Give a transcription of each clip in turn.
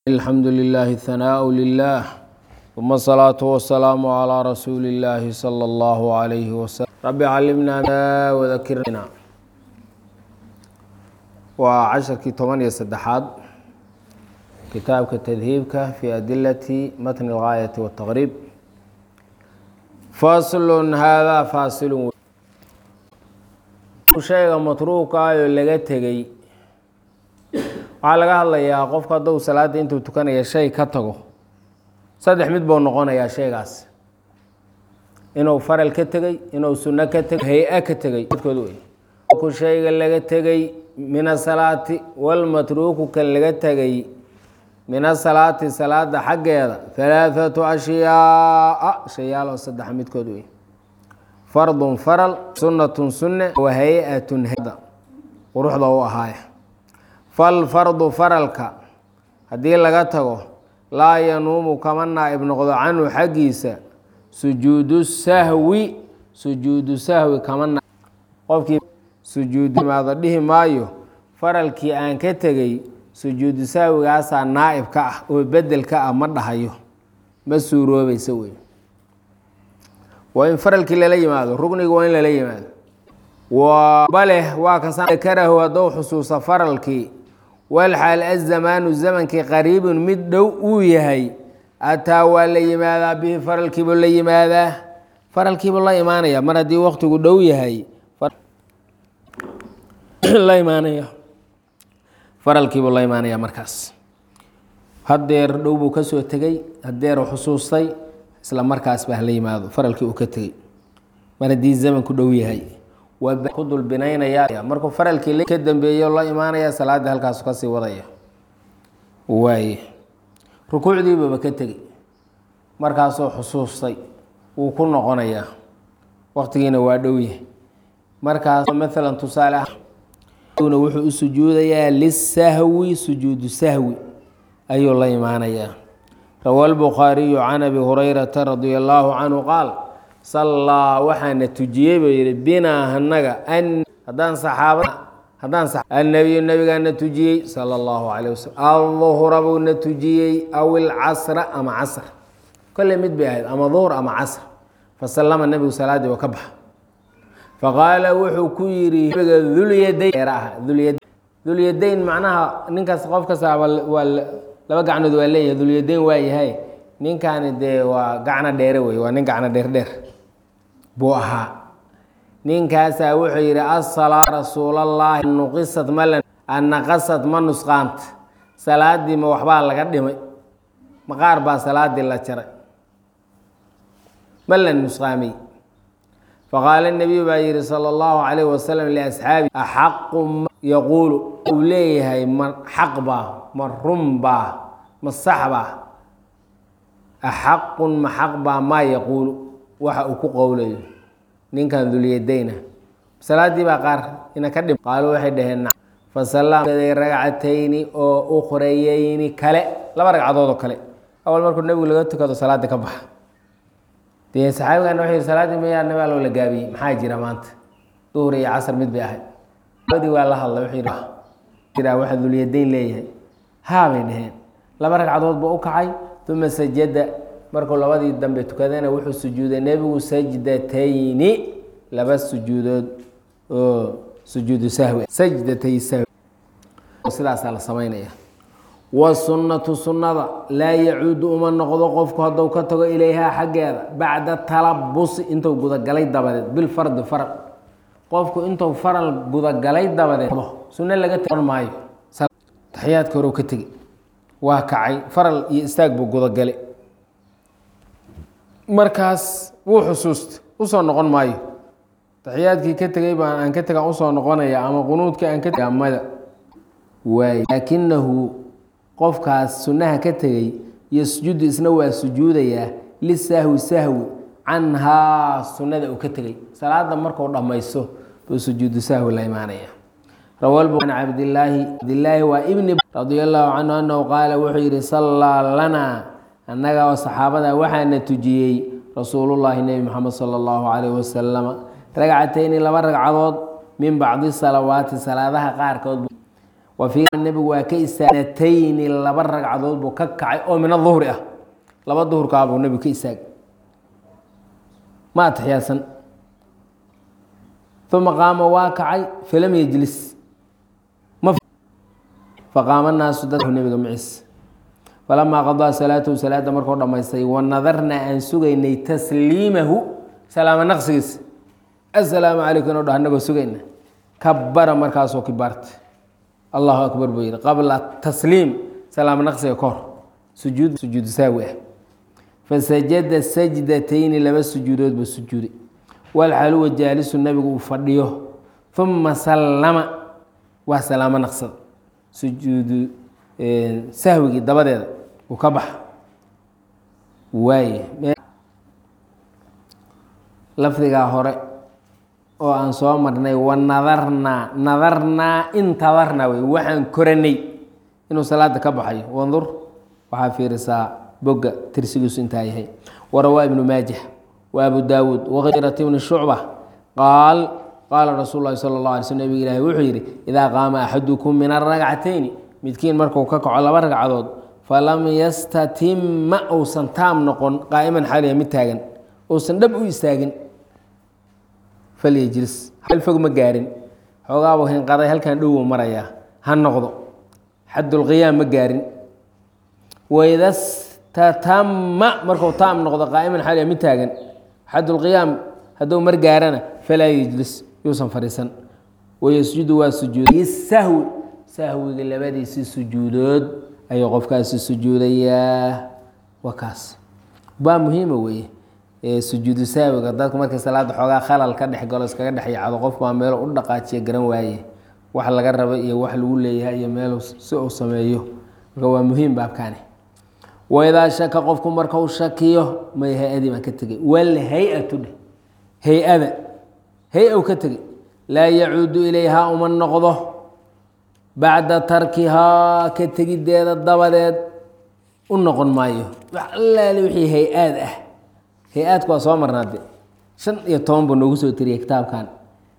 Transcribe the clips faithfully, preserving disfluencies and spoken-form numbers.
الحمد لله الثناء لله ثم الصلاة والسلام على رسول الله صلى الله عليه وسلم رب علمنا ما وذكرنا وعشرك ثمانية سدحات كتابك تذهيبك في أدلة متن الغاية والتغريب فاصل هذا فاصل شيء متروك لغا تغي waxaa laga hadlayaa qofka hadduu salaada intuu tukanaya shay ka tago saddex mid buu noqonayaa shaygaas inuu faral ka tegay inuu sunno ka tegay hay-a ka tegay midkood wey ku shayga laga tegay min asalaati walmatruuku kan laga tegay min asalaati salaada xaggeeda halaathatu ashyaa shayaal oo saddex midkood wey fardun faral sunnatun sunne wa hay-atun hada quruxda u ahaaya falfardu faralka haddii laga tago laa yanuumu kama naa'ib noqdo canhu xaggiisa sujuudu sahwi sujuudu sahwi kama na qofkii sujuudu imaado dhihi maayo faralkii aan ka tegay sujuudu sahwigaasaa naa'ib ka ah oo bedel ka ah ma dhahayo ma suuroobaysa wey waa in faralkii lala yimaado rugniga waa in lala yimaado bale waa kasakarahu hadduu xusuusa faralkii walxaal azamaanu zamankii qariibun mid dhow uu yahay ataa waa la yimaadaa bihi faralkiibuu la yimaadaa faralkiibuu la imaanaya mar haddii waqtigu dhow yahay la imaanaya faralkiibuu la imaanaya markaas hadeer dhow buu kasoo tegey hadeer xusuustay isla markaas baa la yimaado faralkii uu ka tegey mar haddii zamanku dhow yahay ku dulbinaynaya markuu faralkii ka dambeeyo la imaanaya salaada halkaas kasii wadaya waaye rukuucdiibaba ka tegey markaasoo xusuustay wuu ku noqonayaa waqtigiina waa dhow yahay markaas maalan tusaale ah wuxuu u sujuudayaa lisahwi sujuudu sahwi ayuu la imaanayaa rawa lbukhaariyu can abi hurayrata radia allaahu canhu qaal sallaa waxaana tujiyey buu yidhi binaa hanaga haddaan saxaabada haddaan annabiyu nabigaana tujiyey sala allahu calayh wasalam alduhra buuna tujiyey aw ilcasra ama casr kolley mid bay ahayd ama duhr ama casr fasallama nebigu salaaddii oo ka baxa faqaala wuxuu ku yidhi nabiga dulyadayn ah dulyadayn dulyadayn macnaha ninkaas qof kasta waa laba gacnood waa leeyahay dulyadayn waa yahay ninkaani dee waa gacno dheere wey waa nin gacno dheer dheer buu ahaa ninkaasaa wuxuu yidhi asalaa rasuulallaahi nuqisad malan annaqasad ma nusqaanta salaaddii ma waxbaa laga dhimay maqaar baa salaaddii la jaray ma la nusqaamay faqaala nebiyu baa yidhi sala allahu calayh wasalam liasxaabi axaqu ma yaquulu uu leeyahay ma xaq baa ma run baa ma sax baa axaqun ma xaq baa maa yaquulu waxa uu ku qowlayo ninkan dulyadayna salaaddii baa qaar ina ka dhim qaalu waxay dhaheen nac fasallaamaday ragcatayni oo ukhrayeyni kale laba ragcadood oo kale awal markuu nebigu laga tukado salaadda ka baxa dee saxaabigan wuxuu yidhi salaaddii mayaa nabi allow la gaabiyey maxaa jira maanta duhur iyo casar mid bay ahayd adii waa la hadlay wuxuu yidhi jiraa waxa dulyadayn leeyahay haa bay dhaheen laba ragcadood buu u kacay uma sajada markuu labadii dambe tukadana wuxuu sujuuday nebigu sajdatayni laba sujuudood oo sujuudu sahwi sajdatay sahwi sidaasaa la samaynaya wasunnatu sunnada laa yacuudu uma noqdo qofku hadduu ka tago ilayhaa xaggeeda bacda talabusi intuu gudagalay dabadeed bilfardi faral qofku intuu faral gudagalay dabadeed sunno laga tagon maayo taxiyaadka hore ka tegi waa kacay faral iyo istaag buu gudagale markaas wuu xusuusta usoo noqon maayo taxiyaadkii ka tegay baan aan ka tegaan usoo noqonaya ama qunuudkii aan ka tega mada waay laakinahu qofkaas sunnaha ka tegey yasjudu isna waa sujuudayaa lisahwi sahwi canhaa sunnada uu ka tegey salaada markuu dhammaysto buu sujuudu sahwi la imaanaya rawa can cabdilaahi cabdilaahi waa ibni radia allaahu canhu annahu qaala wuxuu yidhi sallaa lanaa annaga oo saxaabada waxaana tujiyey rasuulullaahi nebi moxamed sala allahu calayh wasalama ragcatayni laba ragcadood min bacdi salawaati salaadaha qaarkood وفي النبي واكي سنتين لبا ركعدود بو ككعي او من الظهر اه لبا ظهر كابو النبي كيساق ما تحياسن ثم قام واكعي فلم يجلس ما فقام الناس ددحوا النبي معس فلما قضى صلاته صلاة مركو دميستay ونظرنا ان سغيني تسليمه سلام نقصيس السلام عليكم ودهنغو سغينا كبر مركاسو كبرت الله أكبر بير قبل التسليم سلام نقصي كور سجود سجود ساوي فسجد السجدتين لبس سجودات بالسجود والحلو جالس النبي وفديه ثم سلم وسلام نقص سجود سهوي دبدد وكبح واي لفظها هوري oo aan soo marnay wanadarna nadarna intadarna way waxaan koranay inuu salaada ka baxay wandur waxa fiirisa boga tirsigiisu inta yahay warawa ibn majah wa abu daawud wa ghayrat ibn shu'bah qaal qaala rasuulullaahi sallallahu alayhi wasallam ilaahi wuxuu yiri ida qaama ahadukum min ar-rag'atayn midkiin markuu ka kaco laba ragcadood falam yastatimma aw santam noqon qaa'iman xaliya mid taagan oo san dhab u istaagin فليجلس هل فوق مقارن حقابه هنقضي هل كان دوه مريا هالنقض حد القيام مقارن وإذا استتم مركو تام نقض قائما حاليا متاقن حد القيام هدو مرقارنا فلا يجلس يوصن فريسا ويسجد وسجود السهو سهو اللي بدي سي سجودود أي قف كاس السجودية وكاس با مهمة ويه sujuudu saawiga dadku markay salaada xoogaa khalal ka dhex galo iskaga dhex yaacdo qof baa meel u dhaqaajiya garan waaye wax laga rabo iyo wax lagu leeyahay iyo meel si uu sameeyo marka waa muhiim baabkaani waydaa shaka qofku marka uu shakiyo ma hay'adii ma ka tagay wal hay'atu hay'ada hay'u ka tagay laa yacuudu ilayha uma noqdo bacda tarkihaa ka tegideeda dabadeed u noqon maayo wax allaale wixii hay'ad ah hay-aadku waa soo marnaade shan iyo toban buu noogu soo tiriyay kitaabkan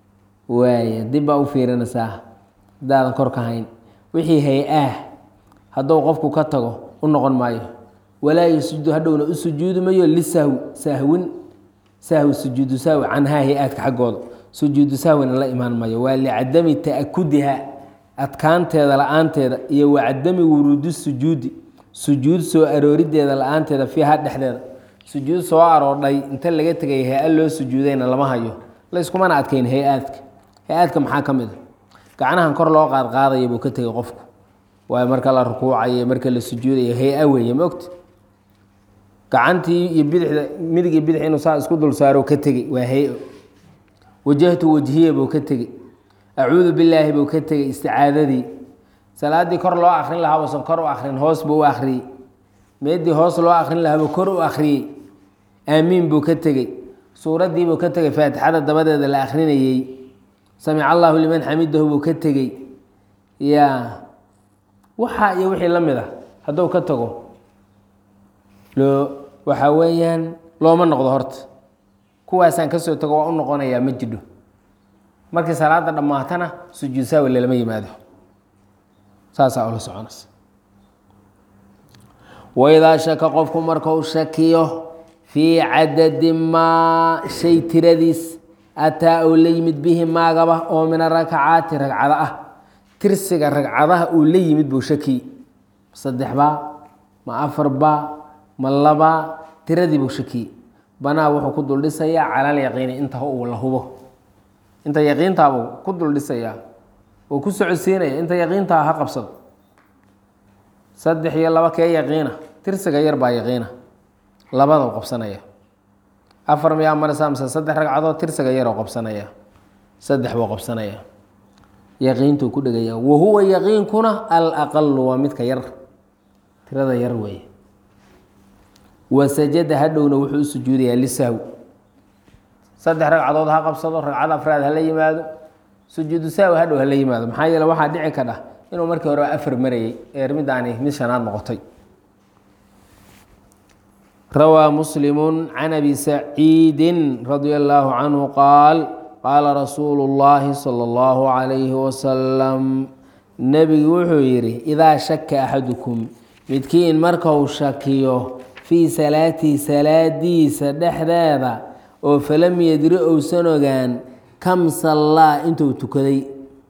waaya dib baa u fiirinaysaa hadaadan kor ka hayn wixii hay-ah hadduu qofku ka tago u noqon maayo walaa yasujudu hadhowna u sujuudi mayo lisahwi sahwin sahwi sujuudu sahwi canhaa hay-aadka xaggooda sujuudu sahwina la imaan mayo waa licadami ta'akudiha adkaanteeda la-aanteeda iyo wacadami wuruudi sujuudi sujuud soo aroorideeda la-aanteeda fiiha dhexdeeda sujuud soo aroodhay inta laga tagay hay-ad loo sujuudayna lama hayo la iskumana adkayn hay-aadka hay-aadka maxaa ka mid a gacnahan kor loo qaad qaadaya buu ka tegay qofku waayo marka la rukuucayo marka la sujuudayo hay-a weeye ma ogta gacantii iyo bidixda midig iyo bidix inuu saa isku dul saaro ka tegey waa hay-o wajahtu wajhiya buu ka tegey acuudu billaahi buu ka tegey isticaadadii salaaddii kor loo akrin lahaa uusan kor u akrin hoos buu u akhriyey meedii hoos loo akrin lahaa buu kor u akhriyey aamiin buu ka tegey suuraddii buu ka tegey faatixada dabadeeda la akrinayey samica allaahu liman xamidahu buu ka tegey yaa waxaa iyo wixii la mid ah hadduu ka tago loo waxaa weeyaan looma noqdo horta kuwaasaan kasoo tago waa u noqonayaa ma jidho markii salaada dhammaatana sujuud sahwi lama yimaado saasaa ula soconaysa waidaa shaka qofku markuu shakiyo fii cadadi maa shay tiradiis ataa uu la yimid bihi maagaba oo min arakacaati ragcado ah tirsiga ragcadaha uu la yimid buu shakiy saddex baa ma afar baa ma labaa tiradii buu shakiyey banaa wuxuu ku dul dhisayaa calal yaqiini inta uu la hubo inta yaqiintaabuu ku dul dhisayaa oo ku socodsiinaya inta yaqiintaa ha qabsado saddex iyo laba kee yaqiina tirsiga yar baa yaqiina labaduu qabsanaya afar miyaa maraysaa mise saddex ragcadood tirsiga yaroo qabsanaya saddex buu qabsanaya yaqiintuu ku dhegaya wahuwa yaqiinkuna alaqalu waa midka yar tirada yar weeye wasajada hadhowna wuxuu u sujuudayaa lisahwi saddex ragcadood ha qabsado ragcad afraad hala yimaado sujuudu sahwi hadhow hala yimaado maxaa yeele waxaa dhici kadha inuu markii hore afar marayey ee midaani mid shanaad noqotay rawaa muslimu can abi saciidi radia allaahu canhu qaal qaala rasuulu اllaahi salى اllahu عalayhi wasalam nebigu wuxuu yidhi idaa shaka axadukum midkiin markau shakiyo fii salaatihi salaadiisa dhexdeeda oo falam yadri ousan ogaan kam sallaa intuu tukaday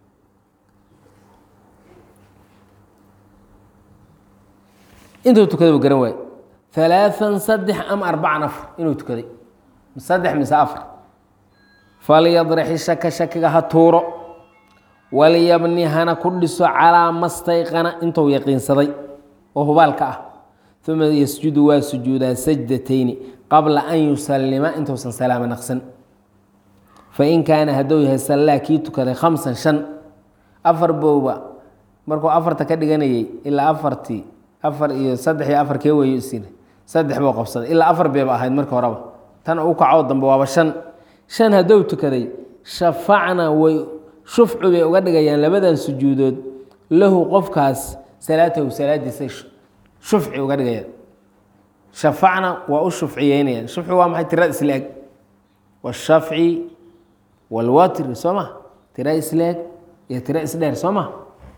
intuu tukaday buu garan waay ثaلaaثan saddex ama arbacan afar inuu tukaday saddex mise afar falyadrixi shaka shakiga ha tuuro walyabni hana ku dhiso calaa mastayqana intuu yaqiinsaday oo hubaalka ah uma yasjudu waa sujuudaa sajdatayni qabla an yusalima intuusan salaamo naqsan fain kaana hadduu yahay sallaa kii tukaday khamsan shan afar bowba markuu afarta ka dhiganayay ilaa afartii afar iyo saddex iyo afar kee weeyo isina saddex buu qabsaday ilaa afar beeba ahayd marka horeba tan u kacoo dambe waaba shan shan hadduu tukaday shafacna way shufcu bay uga dhigayaan labadan sujuudood lahu qofkaas salaatahu salaadiisa shufci uga dhigayaan shafacna waa u shufciyeynayaan shufci waa maxay tira isleeg washafci walwatri soo ma tira isleeg iyo tira isdheer soo ma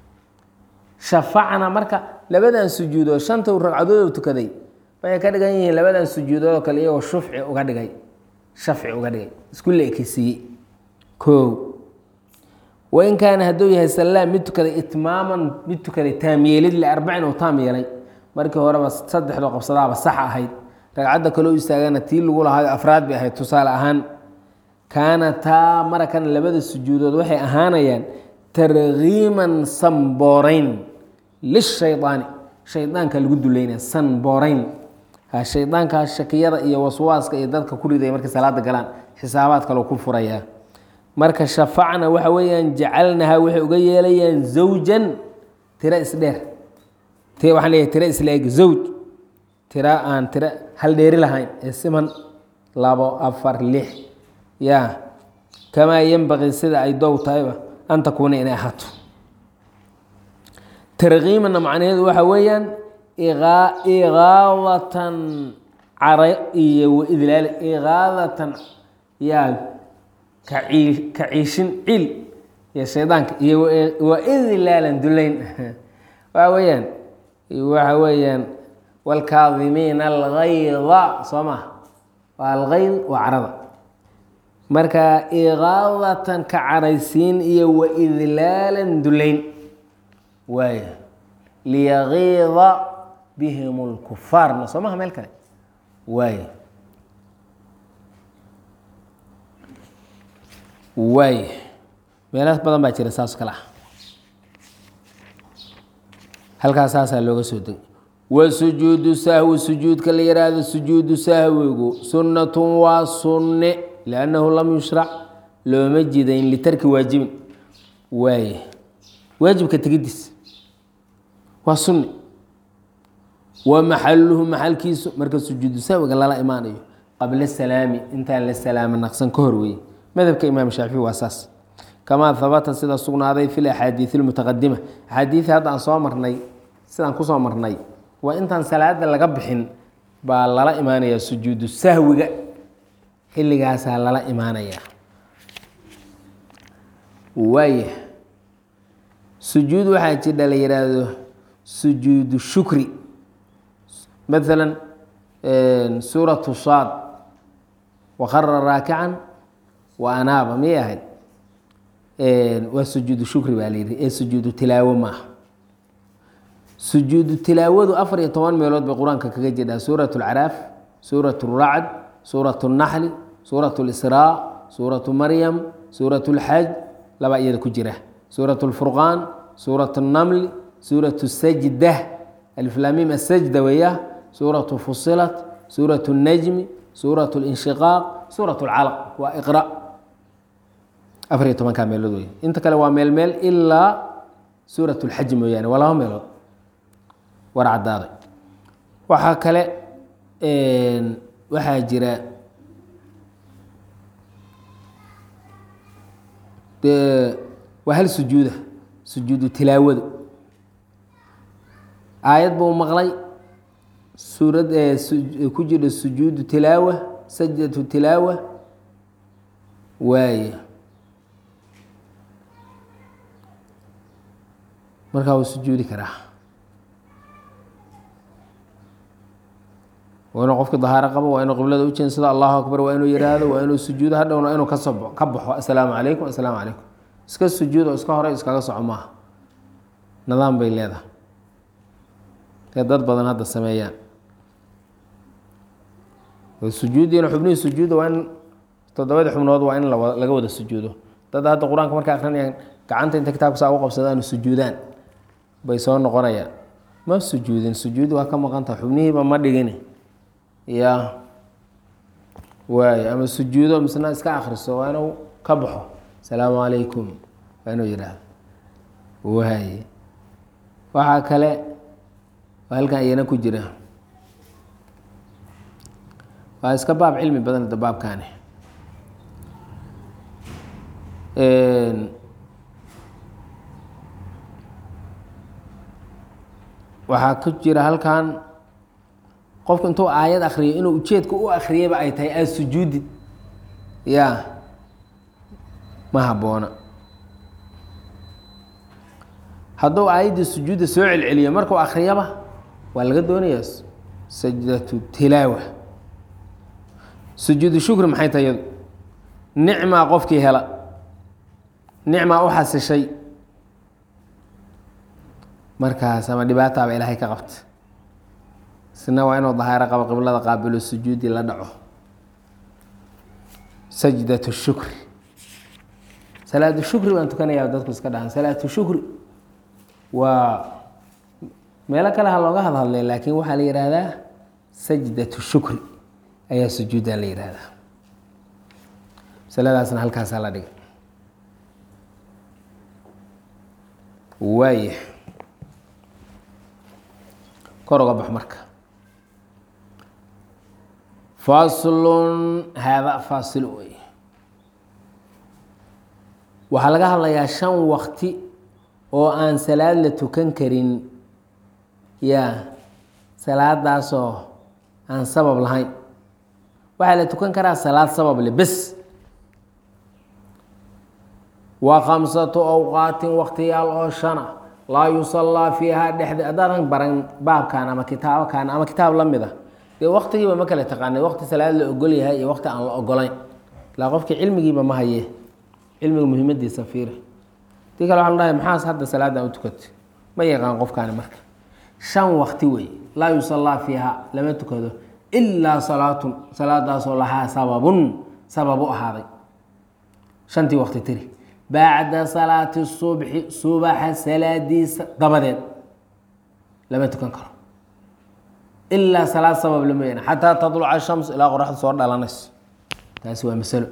shafacna marka labadan sujuudood shanta ragcadood tukaday waxay ka dhigan yihiin labadan sujuudood oo kale iyagoo shufci uga dhigay shafci uga dhigay isku leekisiiyey koow wain kaana hadduu yahay sallaa mid tukaday itmaaman mid tukaday taamyeelid liarbacin oo taam yeelay markii horeba saddexdoo qabsadaaba sax ahayd ragcadda kaloo istaagana tii lagu lahaay afraad bay ahayd tusaale ahaan kaana taa marakan labada sujuudood waxay ahaanayaan targiiman sanbooreyn lishaydaani shaydaanka lagu duleynaya sanbooreyn shaydaanka shakiyada iyo waswaaska iyo dadka ku ridaya markay salaada galaan xisaabaad kaloo ku furayaa marka shafacna waxa weeyaan jacalnaha waxay uga yeelayaan zawjan tira isdheer t waxaan leeyahay tira isleeg zawj tira aan tira hal dheeri lahayn ee siman labo afar lix ya kamaa yenbaqii sida ay dow tahayba an takuuna inay ahaato tarkiimana macnaheedu waxa weeyaan igaadatan cara iyo waidlaal igaadatan yaa kaciishin cil iyo shaydaanka iyo waidlaalan duleyn waxa weeyaan waxa weeyaan wاlkaadimiina algayda soo maha waa algayd waa carada marka igaadatan ka caraysiin iyo waidlaalan duleyn waay liyagiida bihim اlkufaarna soo maha meel kale waay waay meelaas badan baa jira saas kale ah halkaas saasaa looga soo degay wasujuudu sahwi sujuudka la yihahdo sujuudu sahwigu sunnatun waa sunne liannahu lam yushrac looma jidayn litarki waajibin waay waajibka tegidiis waa sunne wa maxaluhu maxalkiisu marka sujuudu sahwiga lala imaanayo qabla salaami intaan la salaamo naqsan ka hor weye madhabka imaam shaafici waa saas kamaa habata sida sugnaaday fi axaadiid اlmutaqadima axaadiidii hadda aan soo marnay sidaan kusoo marnay waa intaan salaada laga bixin baa lala imaanayaa sujuudu sahwiga xilligaasaa lala imaanayaa waaya sujuud waxaa jidha la yihaahdo sujuudu shukri maala suuratu saad wakara raakican wa anaaba miyay ahayd waa sujuudu shukri baa layihi ee sujuudu tilaawo maaha sujuudu tilaawadu afar iyo toban meelood bay qur-aanka kaga jidhaa suurat اlcaraaf suurat اracd suurat اnaxli suurat اlisraa suuratu maryam suurat اlxaj labaa iyada ku jira suurat اlfurqaan suurat اnamli suurat sajda alflamim asajda weeya suuratu fusilat suurat اnajmi suurat اlinshiqaaq suurat اlcalaq waa iqra afar iyo tobankaa meelood wey inta kale waa meel meel ilaa suurat اlxaj mooyaane waa laba meelood war cadaaday waxaa kale waxaa jira waa hal sujuuda sujuudu tilaawadu aayad buu maqlay suurad ku jira sujuudu tilaawa sajdatu tilaawa waay markaa wuu sujuudi karaa. waa inuu qofka dahaaro qabo, waa inuu qiblada u jeensado, allahu akbar waa inuu yidhaahdo, waa inuu sujuudo, hadhowna inuu kasoo ka baxo assalaamu calaykum assalaamu calaykum. iska sujuudo iska hore iskaga soco maaha, nidaam bay leedahay ee dad badan hadda sameeyaan. sujuudiina xubnihii sujuuda waa in toddobadii xubnood waa in laga wada sujuudo. dad hadda qur-aanka markay akrinayaan gacanta inta kitaabka saa u qabsadaan sujuudaan bay soo noqonayaan. ma sujuudin, sujuudi waa ka maqanta, xubnihiiba ma dhigin ya waay, ama sujuudo misna iska akriso waa inuu ka baxo asalaamu calaykum waa inuu yidhaahdo waay. waxaa kale waa halkan iyana ku jira, waa iska baab cilmi badan da baabkaani. waxaa ku jira halkan qofku intuu aayad akriyo inuu ujeedka u akriyayba ay tahay aad sujuudid ya ma habboona. hadduu aayaddii sujuudda soo celceliyo markuu akriyaba waa laga doonayaa sajdatu tilaawa. sujuudu shukri maxay tahay iyadu? nicmaa qofkii hela, nicmaa u xasishay markaas ama dhibaataaba ilaahay ka qabta, isna waa inuu dahaaro qabo, qiblada qaabilo, sujuudi la dhaco. sajdatu shukri, salaatu shukri baan tukanayaa dadku iska dhahan. salaatu shukri waa meelo kale ha looga hadhadlay, laakiin waxaa la yihahdaa sajdatu shukri ayaa sujuudda la yihahdaa. masaladaasna halkaasaa la dhigay waaya. kor uga bax marka. faslun, haada faasil wey. waxaa laga hadlayaa shan wakti oo aan salaad la tukan karin ya salaadaasoo aan sabab lahayn. waxaa la tukan karaa salaad sabab le bes. wa khamsatu awqaatin waktiyaal oo shana laa yusallaa fiihaa dhexde. haddaadan baran baabkan ama kitaabkan ama kitaab la mid a dee waktigiiba ma kala taqaanay, wakti salaad la ogol yahay iyo wakti aan la ogolayn. ilaa qofkii cilmigiiba ma haye, cilmiga muhiimadiisa fiiri. tii kale waxaa la dhahay maxaas hadda salaadan u tukatay, ma yaqaan qofkaani. marka shan wakti wey laa yusallaa fiihaa lama tukado ilaa salaatun, salaadaasoo lahaa sababun sabab u ahaaday. shantii wakti tiri bacda salaati subxi, subaxa salaadiisa dabadeed lama tukan karo ilaa salaad sabab lama yeena xataa tadluca shams, ilaa qoraxda soo dhalanayso. taasi waa masalo.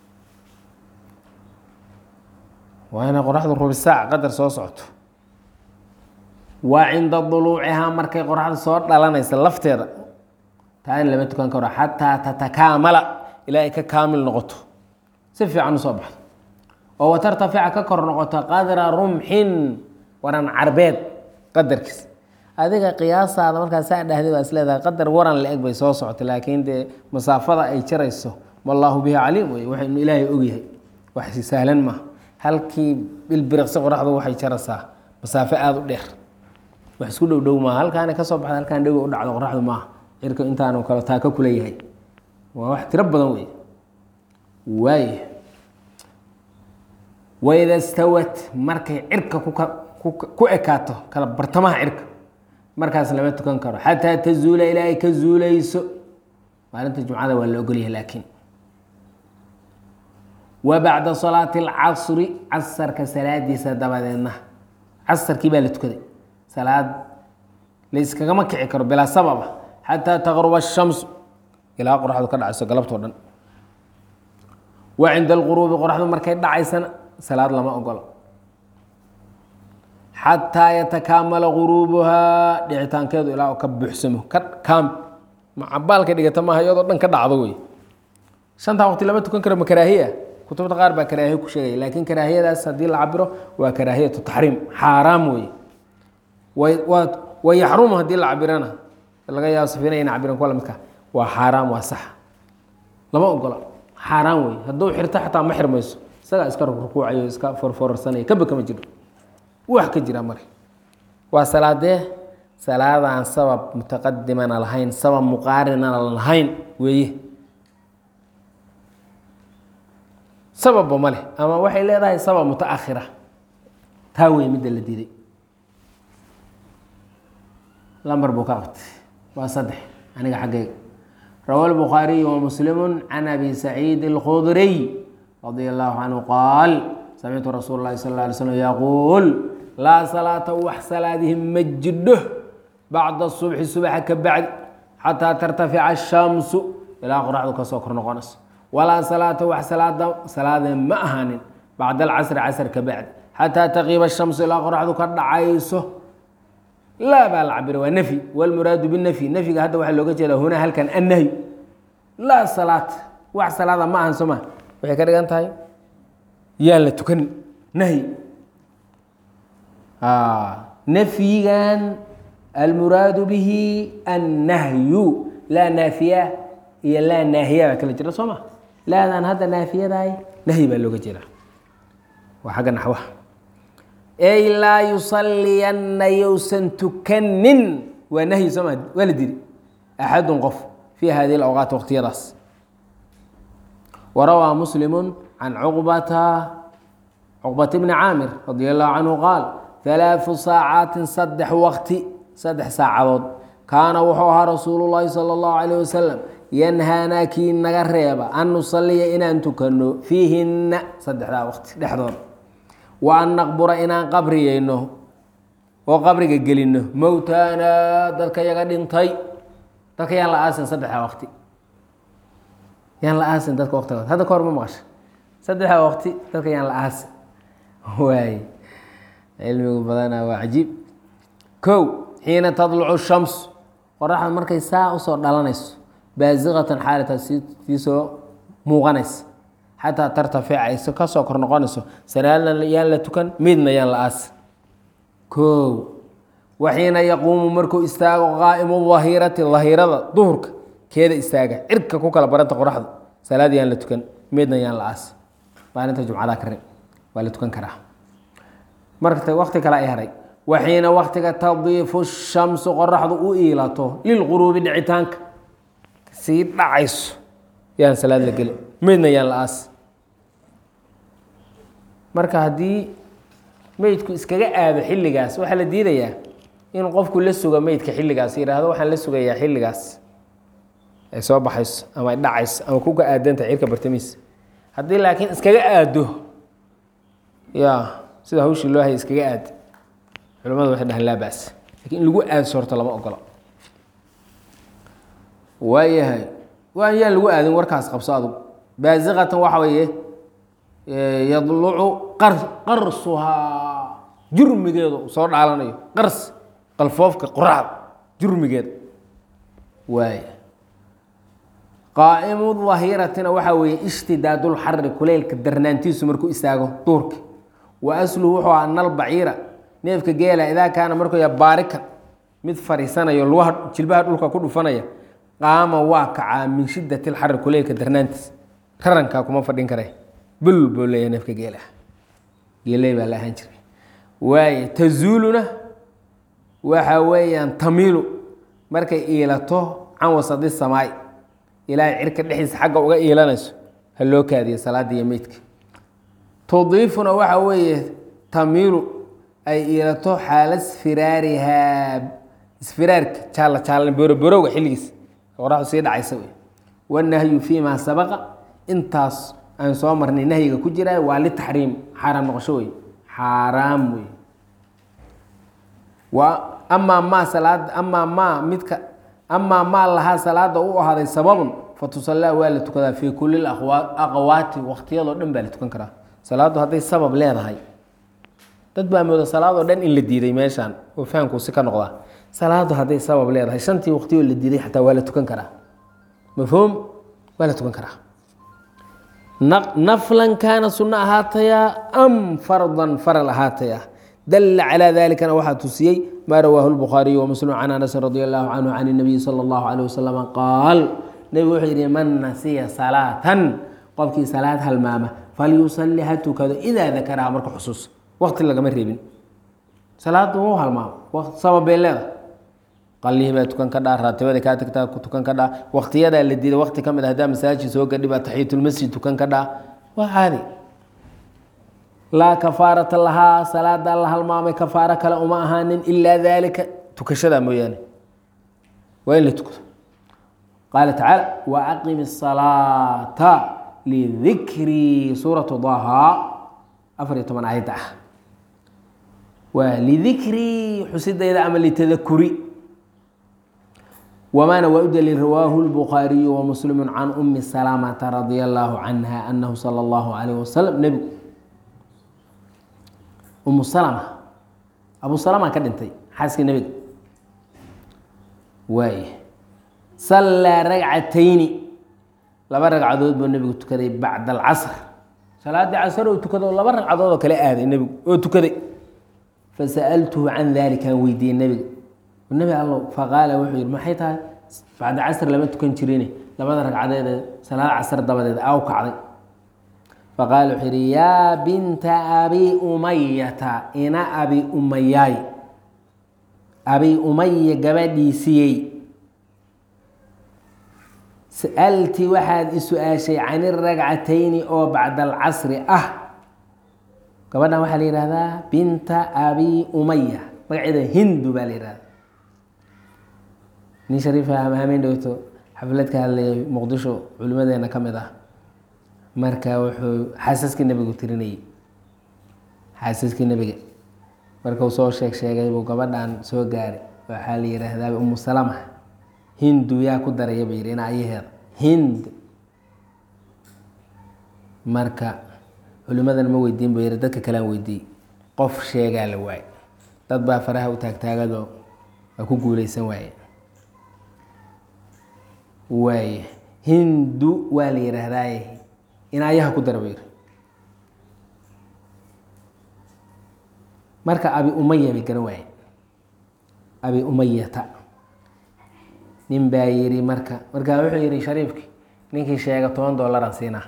waa inay qoraxdu rubi saac qadar soo socoto. waa cinda duluucihaa, markay qoraxda soo dhalanaysa lafteeda taa in lama tukan karo xataa tatakaamala, ilaa ay ka kaamil noqoto, si fiican usoo baxdo. oo watartafica ka kor noqoto qadra rumxin, waran carbeed qadarkiis. adiga qiyaasaada markaa saa dhahday baa isleedahay qadar waran la-eg bay soo socota, laakiin dee masaafada ay jarayso wallaahu bihi caliim wey, waxaynu ilaahay ogyahay, wax si sahlan maaha. halkii bilbiriqsi qoraxdu waxay jaraysaa masaafo aada u dheer, wax isku dhow dhow maaha. halkaana ka soo baxda halkaan dhow u dhacdo qoraxdu maaha, cirka intaanu kale taa ka kula yahay, waa wax tiro badan wey. waay waida stawat, markay cirka ku ekaato kala bartamaha cirka, markaas lama tukan karo xataa tazuula, ilaa ay ka zuulayso. maalinta jumcada waa la ogolyahay. laakiin wa bacda salaati alcasri, casarka salaadiisa dabadeedna, casarkii baa la tukaday, salaad layskagama kici karo bilaa sababa xataa taqruba shamsu, ilaa qoraxdu ka dhacayso galabtoo dhan. wa cinda alquruubi, qoraxdu markay dhacaysana salaad lama ogolo xataa yatakaamala guruubuhaa, dhicitaankeedu ilaa ka buuxsamo, ka kaam macabaalka dhigata maaha, iyadoo dhan ka dhacdo wey. shantaa waqti lama tukan karo ma karaahiya? kutubta qaar baa karaahiye ku sheegaya, laakiin karaahiyadaas haddii la cabiro waa karaahiyatu taxriim, xaaraam wey. wa yaxrumu haddii la cabirana laga yaabo safina ina cabiran kuwa lamidka waa xaaraam, waa sax, lama ogola, xaaraam wey. hadduu xirto xataa ma xirmayso, isagaa iska rukuucayo iska forforsanaya, kaba kama jiro wax ka jira mare. وصلاة صلاة عن سبب متقدما لهين سبب مقارنا لهين ويه سبب ماله أما وحي لا هاي سبب متأخرة تاوي مد اللي دي لمبر بوكاوت وصدح أنا حقيقة روى البخاري ومسلم عن أبي سعيد الخضري رضي الله عنه قال سمعت رسول الله صلى الله عليه وسلم يقول لا صلاة وحسلاتهم مجده بعد الصبح الصبح كبعد حتى ترتفع الشمس إلى قرعة كسوكر نقنص ولا صلاة وحسلات صلاة ما أهان بعد العصر عصر كبعد حتى تغيب الشمس إلى قرعة كرعيسه لا بالعبر والنفي والمراد بالنفي نفي هذا واحد لو جاء هنا هل كان النهي لا صلاة وحسلات ما أهان سما وهي كده أنت هاي يلا تكن نهي آه نفيا المراد به النهي لا نافية هي لا ناهية كلا جرا سما لا أنا هذا نافية داي نهي باللغة جرا وحاجة نحوها أي لا يصلي أن يوسن تكنن ونهي سما ولدي أحد قف في هذه الأوقات وقت يراس وروى مسلم عن عقبة عقبة بن عامر رضي الله عنه قال ثلاث ساعات صدح وقتي صدح ساعات كان وحوها رسول الله صلى الله عليه وسلم ينهانا كي نغريبا أن نصلي إن أن تكنو فيهن صدح لا وقت لحظة وأن نقبر إن قبري إنه وقبري قلينه موتانا ذلك يغدين طي ذلك يلا آسن صدح وقتي يلا آسن ذلك وقت هذا كور ممغش صدح وقتي ذلك يلا آسن واي علمي بدنا وعجيب كو حين تطلع الشمس قرحة مركي ساعة وصور دالانيس بازغة حالة سيسو موغانيس حتى ترتفع إيسو كسو كرنقانيسو سنالا يالا تكن ميدنا يالا آس كو وحين يقوم مركو استاغ غائم الظهيرة الظهيرة ظهرك كيدا استاغ إركا كوكا لبرانتا قرحة سنالا يالا تكن ميدنا يالا آس فأنت جمعنا كريم ولا تكن كراه مركت وقتك لا يهري وحين وقتك تضيف الشمس قرحض إيلاته للغروب دعيتانك سيد دعيس يان سلاد لقل من يان الآس مركا هدي ميتكو اسكاقا آذو حلقاس وحال ديدايا إن قفكو لسوغا ميتك حلقاس يرى هذا وحال لسوغا يا حلقاس أي سوا بحيس أما دعيس أما كوكا آدان تعيرك برتميس هدي لكن اسكاقا آدو يا sida hawshii loo hayay iskaga aad culimadu waxay dhahan laa baas laakiin lagu aad soorto lama ogola waayahay waan yaan lagu aadin warkaas qabso adigu baaziqatan waxa weeye yadlucu qarsuha jurmigeedu soo dhaalanayo qars qalfoofka quraacda jurmigeeda waay qaa'imu dhahiratina waxa weeye ishtidaadul xarri kuleylka darnaantiisu markuu istaago duurka وأصله هو أن البعيرة نيفك جيلا إذا كان مركو يبارك مد فريسانا يلوه جلبها دولك كله فنايا قام واقع من شدة الحر كلية كدرنانتس كرنكا كما فردين كراي بل بل نيفك جيلا جيلا بلا هنجري واي تزولنا وحويا تميل مركا إيلاتو عن وسط السماء إلى عرك الحس حقه وجا إيلانس هلو كادي صلاة دي ميتك تضيفنا وحويه تميل أي إلى حال اسفرارها اسفرارك شال شال برو برو حليس وراح سيد عيسوي والنهي فيما سبق انتاس أن صامرني نهي كجرا والتحريم حرام نقشوي حرام وي وأما ما صلاة أما ما متك أما ما لها صلاة أو هذا سبب فتصلى والد كذا في كل الأخوات أقوات وقت يلا نبالي تكون كرا salaadu hadday sabab leedahay dad baa mooda salaadoo dhan in la diiday meeshaan oo fahamku si ka noqdaa salaadu hadday sabab leedahay shantii waqti oo la diiday xataa waa la tukan karaa mafhuum waa la tukan karaa naflan kaana sunna ahaataya am fardan faral ahaataya dalla calaa dalikana waxaa tusiyey maa rawaahu lbukhaariyu wamuslim can anas radi allahu canhu can الnabiyi sala allahu alayh wasalam qaal nebigu wuxuu yidhi man nasiya salaatan qofkii salaad halmaama فليصلي هاتو كذا إذا ذكرها مركو حصوص وقت اللي قمر ريبين salaada wuu halmaamo waqti sabab bay leedahay qallihi baa tukan ka dhaa raatibada kaa tagtaa ku tukan ka dhaa waqtiyadaa la diiday waqti ka mid ah haddaa masaajid soo gadhi baa taxiyatulmasjid tukan ka dhaa waa caadi laa kafaarata lahaa salaadaa la halmaamay kafaaro kale uma ahaanin ilaa daalika tukashadaa mooyaane waa in la tukado qaala tacaala waaqimi الsalaata lidikrii suuratu dahaa afar iyo toban aayadda ah waa lidikrii xusidayda ama litadakuri wmaana waa u daliil rawaahu الbukhaariyu wamuslimu can umi salamata radia allahu canha anahu salى اllahu alayh wasalam nebigu umu salama abu salama ka dhintay xaaskii nebiga waay sallaa ragcatayni laba ragcadood buu nebigu tukaday bacda alcasr salaaddii casar oo tukado laba ragcadood oo kale aaday nebigu oo tukaday fasa'altuhu can dalikaan weydiiyey nebiga nebi allow faqaala wuxuu yihi maxay tahay bacda casr lama tukan jirine labada ragcadeed salaad casr dabadeed aa u kacday faqaala wuxuu yihi yaa binta abi umayata ina abi umayaay abi umaya gabadhiisiyey sa'alti waxaad i su-aashay can iragcatayni oo bacda alcasri ah gabadhan waxaa la yihahdaa binta abi umaya magaceeda hindu baa la yihahda nin shariifa hameen dhowto xaflad ka hadlayay muqdisho culimadeena ka mid ah marka wuxuu xaasaskii nebigu tirinayay xaasaskii nebiga markuu soo sheeg sheegay buu gabadhan soo gaaray waxaa la yidhaahdaa umu salama hindu yaa ku daraya ba yidhi ina ayaheeda hind marka culimadan ma weydiin bu yidhi dadka kalean weydiiyey qof sheegaa la waaye dad baa faraha u taagtaagadoo waa ku guuleysan waaye waaye hindu waa la yidhaahdaaye inaayaha ku dara ba yidhi marka abi umaya bay garan waaye abi umayata nin baa yidhi marka markaa wuxuu yidhi shariifki ninkii sheega toban dollaran siinaa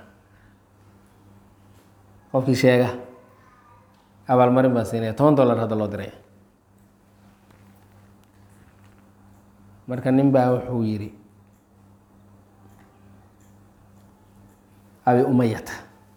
qofkii sheega abaalmarin baan siinaya toban dollar hadda loo diraya marka nin baa wuxuu yidhi abi umayata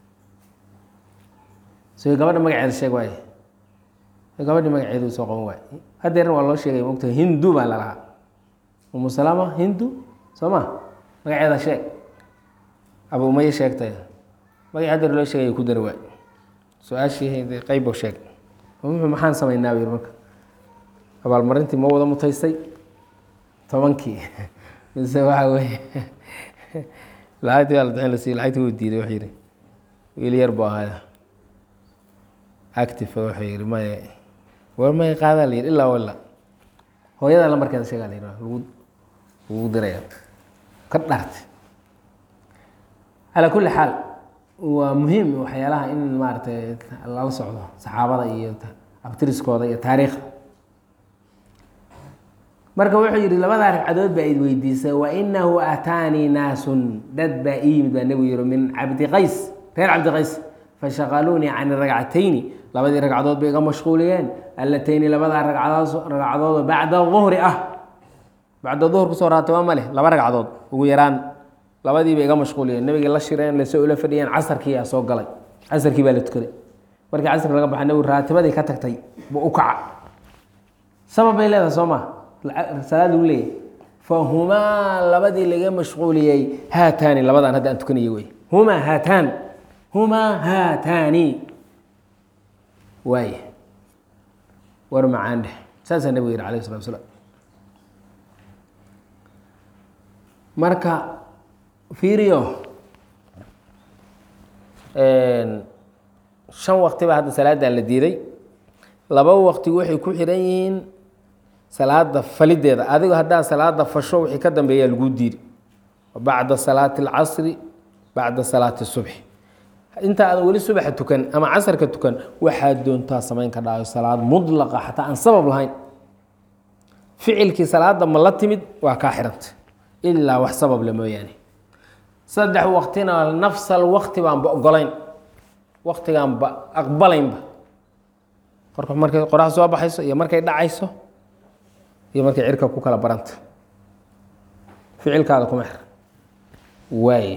so gabadha magaceeda sheeg waaye gabadhi magaceedu soo qaban waaye hadeerna waa loo sheegay mogta hindu baa lalahaa umu salama hindu soo ma magaceeda sheeg abu umaya sheegtay magaci hadeer loo sheegay ku dari waay su-aashii qeybo sheeg wuxuu maxaan samaynaa yiri marka abaalmarintii ma wada mutaystay tobankii mise waxa weye lacagtii baa la bixin la siiyey lacagtii wuu diiday wuxuu yidhi wiil yar buu ahaa active wuxuu yidhi maya war may qaadaa la yidhi ilaa walla hooyada la markeeda sheegaa la yidhi lagu lagu diraya ka dhaartay calaa kulli xaal waa muhiim waxyaalaha in maaragtay lala socdo saxaabada iyo abtiriskooda iyo taariikhda marka wuxuu yihi labadaa ragcadood baa id weydiisay wainahu ataanii naasun dad baa ii yimid baa nebigu yihi min cabdi qays reer cabdi qays fashaqaluunii can ragcatayni labadii ragcadood bay iga mashquuliyeen allatayni labadaa ragcadood ragcadood bacda duhri ah bacda duhr kusoo raatay waa male laba ragcadood ugu yaraan labadii bay iga mashquuliyeen nebigii la shireen lasoo ula fadhiyeen casarkii aa soo galay casarkii baa la tukaday markii casarki laga baxa nebigu raatibadii ka tagtay buu u kaca sabab bay leedahay soo ma salaad lagu leeyahy fahumaa labadii laga mashquuliyey haataani labadaan hadda aan tukanayay wey humaa haataan humaa haataani waay war macaan dheh saasaa nebigu yihi alayh salatu slaam marka fiiriyo shan waqti baa hadda salaaddaa la diiday laba waqtigu waxay ku xihan yihiin salaada falideeda adigo haddaa salaada fasho wixii ka dambeeyaa laguu diiri bacda salaati اlcasri bacda salaati subxi inta aadan weli subaxa tukan ama casarka tukan waxaad doontaa samayn ka dhaayo salaad mudlaqa xataa aan sabab lahayn ficilkii salaada ma la timid waa kaa xiranta ilaa wax sabab le mooyaane saddex waqtina nafsal waqti baanba ogolayn waqtigaanba aqbalaynba qorka markay qoraxdu soo baxayso iyo markay dhacayso iyo markay cirka ku kala baranta ficilkaada kuma xir waay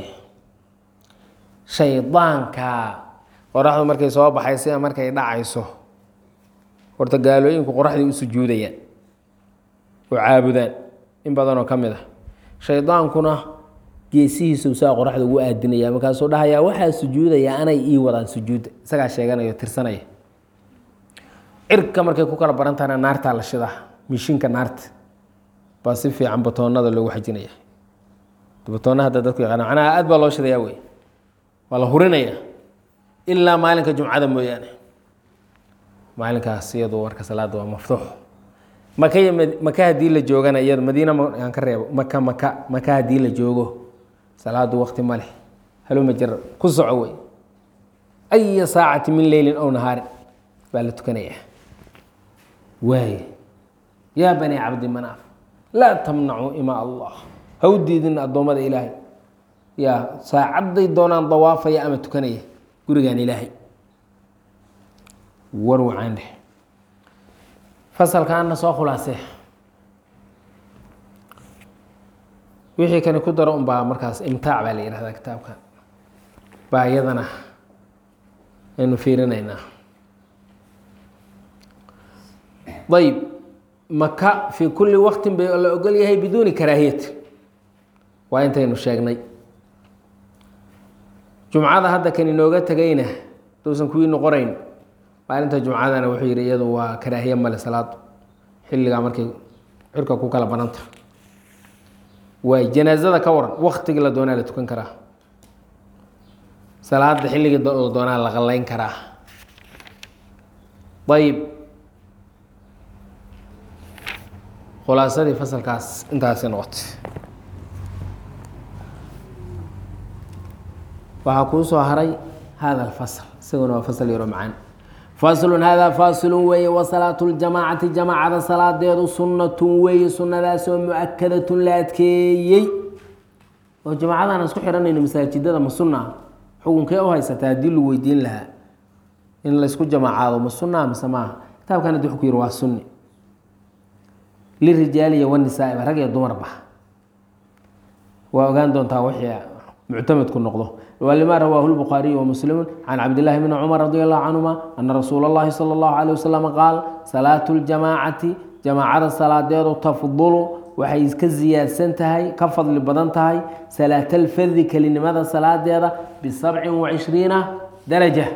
shaydaanka qoraxdu markay soo baxayso iyo markay dhacayso horta gaalooyinku qoraxdii u sujuudayaan oo caabudaan in badanoo ka mid ah shaydaankuna geesihiisa usaa qoraxda ugu aadinaya markaasuu dhahayaa waxaa sujuudaya anay ii wadaan sujuudda isagaa sheeganaya o tirsanaya cirka markay ku kala barantahana naartaa la shidaa mishinka naarta baa si fiican batoonada loogu xajinaya batoonna hadda dadku yaqaana macnaha aad baa loo shidayaa wey waa la hurinaya ilaa maalinka jumcada mooyaane maalinkaas iyadu warka salaada waa maftuux maka maka haddii la joogana iyado madiina aan ka reebo maka maka maka haddii la joogo salaadu waqti ma leh haloma jara ku soco wey aya saacati min leylin ow nahaarin baa la tukanaya waay yaa bani cabdi manaaf laa tamnacuu imaa allah ha u diidin addoommada ilaahay yaa saacadday doonaan dawaafaya ama tukanaya gurigaan ilaahay war wacaan dheh fasalkaana soo khulaasee wixii kani ku daro unbaa markaas imtaac baa la yihahdaa kitaabkan baa iyadana aynu fiirinaynaa ayb maka fii kulli waqtin bay la ogol yahay biduuni karaahiyat waa intaynu sheegnay jumcada hadda kan inooga tegayna duusan kuwii noqonayn maalinta jumcadana wuxuu yihi iyadu waa karaahiye male salaadu xilligaa markay cirka ku kala bananta waay janaazada ka waran waktigii la doonaa la tukan karaa salaada xilligii la doonaa la qalayn karaa ayib khulaasadii fasalkaas intaasi noqotay waxaa kuu soo haray hada alfasl isaguna waa fasl yaro macaan faslun hada fasilun weeye wasalaatu ljamaacati jamaacada salaadeedu sunnatun weeye sunnadaasoo mu-akadatun la adkeeyey oo jamaacadaan isku xihanayno masaajidada ma sunaa xukunkee u haysataa haddii lu weydiin lahaa in laysku jamaacaado ma sunaa mise maaha kitaabkan hadii wuxuu ku yihi waa sunni lirijaaliya wanisaaiba rag iyo dumarba waa ogaan doontaa wixii muctamadku noqdo lima rawaahu الbukhaariyu وmuslim can cabdالlahi bni cumar radi allahu canهuma ana rasuula اllahi salى اllahu عalيه wasalam qaal salaatu اljamaacati jamaacada salaadeedu tafdulu waxay iska ziyaadsan tahay ka fadli badan tahay salaat alfadi kelinimada salaadeeda bisabci وacishriina daraja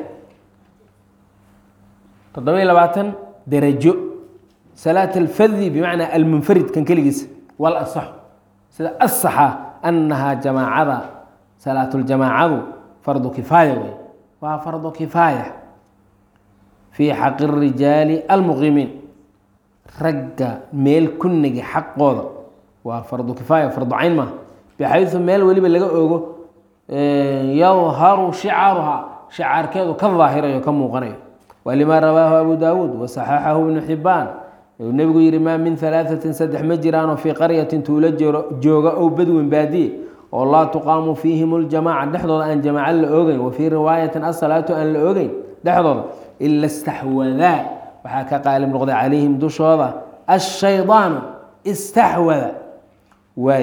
toddoba-iyo labaatan darajo salaat alfadi bimacnaa almunfarid kan keligiisa wal asaxu sida asaxa annahaa jamaacada salaat ljamaacadu fardu kifaaya wey waa fardu kifaaya fii xaqi rijaali almuqimiin ragga meel kunigi xaqooda waa fardu kifaaya fardu cayn maaha bixaysu meel weliba laga ogo yadharu shicaruhaa shicaarkeedu ka daahirayo ka muuqanayo waa limaa rawaahu abu daawuud wasaxaxahu ibnu xibaan uu nebigu yihi maa min halaaثatin saddex ma jiraanoo fii qaryatin tuulo jooga ow badwin baadiye oo laa tuqaamu fiihim اljamaca dhexdooda aan jamaaco la ogeyn wa fii riwaayatin asalaatu aan la ogeyn dhexdooda ila istaxwadaa waxaa ka qaalib noqday calayhim dushooda ashaydaanu istaxwada waay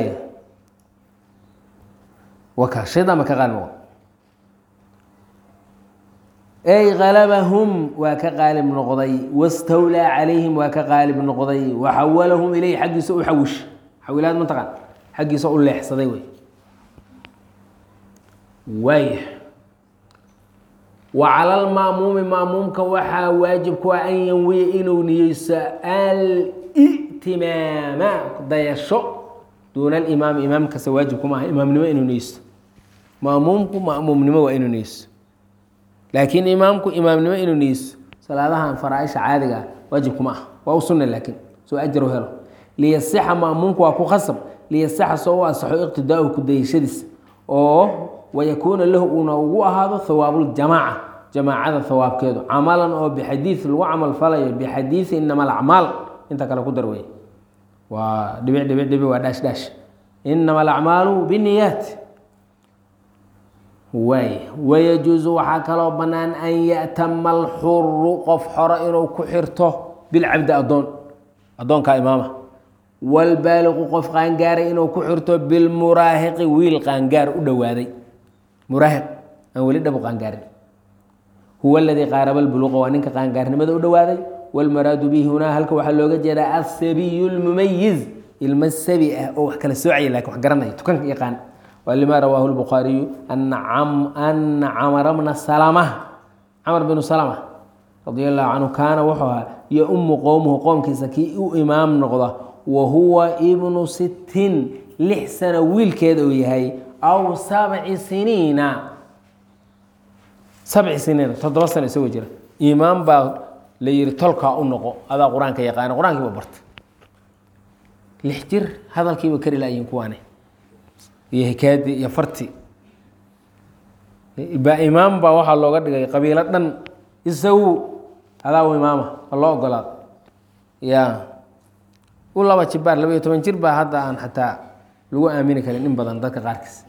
waka shaydaan ba ka qaalib noqday ay galabahum waa ka qaalib noqday wastawlaa calayhim waa ka qaalib noqday waxawalahum ileyh xaggiisa u xawish xawilaad mataqaan xaggiisa u leexsaday wey waaya wa cala lma'muumi ma'muumka waxaa waajib ku ah an yanwiya inuu niyeyso alitimaama dayasho duuna alimaami imaam kasta waajib kuma aha imaamnimo inuu niyeysto ma'muumku ma'muumnimo waa inuu niyeysto laakiin imaamku imaamnimo inuu niyeysto salaadahan faraaisha caadiga ah waajib kuma ah waa u sunna laakiin soo ajar u helo liyasixa ma'muumku waa ku khasab liyasixa soo u asaxo iqtidaa'uhu ku dayashadiisa oo wayakuuna lahu uuna ugu ahaado hawaabuljamaaca jamaacada hawaabkeedu camalan oo bixadiid lagu camal falayo bixadiidi inama alacmaal inta kale ku dar wey waa dhibic dhibic dhibic waa dhaash dhaash inama alacmaalu biniyaat waay wayajuusu waxaa kaloo bannaan an ya'tama alxuru qof xoro inuu ku xirto bilcabdi addoon addoonkaa imaama waalbaaliqu qof qaangaaray inuu ku xirto bilmuraahiqi wiil qaangaar u dhowaaday muraahiq aan weli dhabu qaangaarin huwa aladii qaaraba albuluuqa waa ninka qaangaarnimada u dhowaaday walmaraadu bihi hunaa halka waxaa looga jeedaa asabiyu lmumayiz ilma sabi ah oo wax kala soocaya lakin wax garanaya tukanka yaqaan waa lima rawaahu lbukhaariyu ana camara bna salama camar binu salama radia allahu canhu kaana wuxuu ahaa yo-umu qowmuhu qoomkiisa kii u imaam noqda wa huwa ibnu sittin lix sano wiilkeeda uu yahay aw sabci siniina sabci siniina toddoba sano isagoo jira imaam baa la yihi tolkaa u noqo adaa qur-aanka yaqaana qur-aankiiba barta lix jir hadalkiiba kari laayiin kuwaane iyo hikaadii iyo farti ba imaam baa waxaa looga dhigay qabiilo dhan isagu adaa u imaama waa loo ogolaad ya u laba jibaar laba iyo toban jir baa hadda aan xataa lagu aamini karin in badan dadka qaarkiis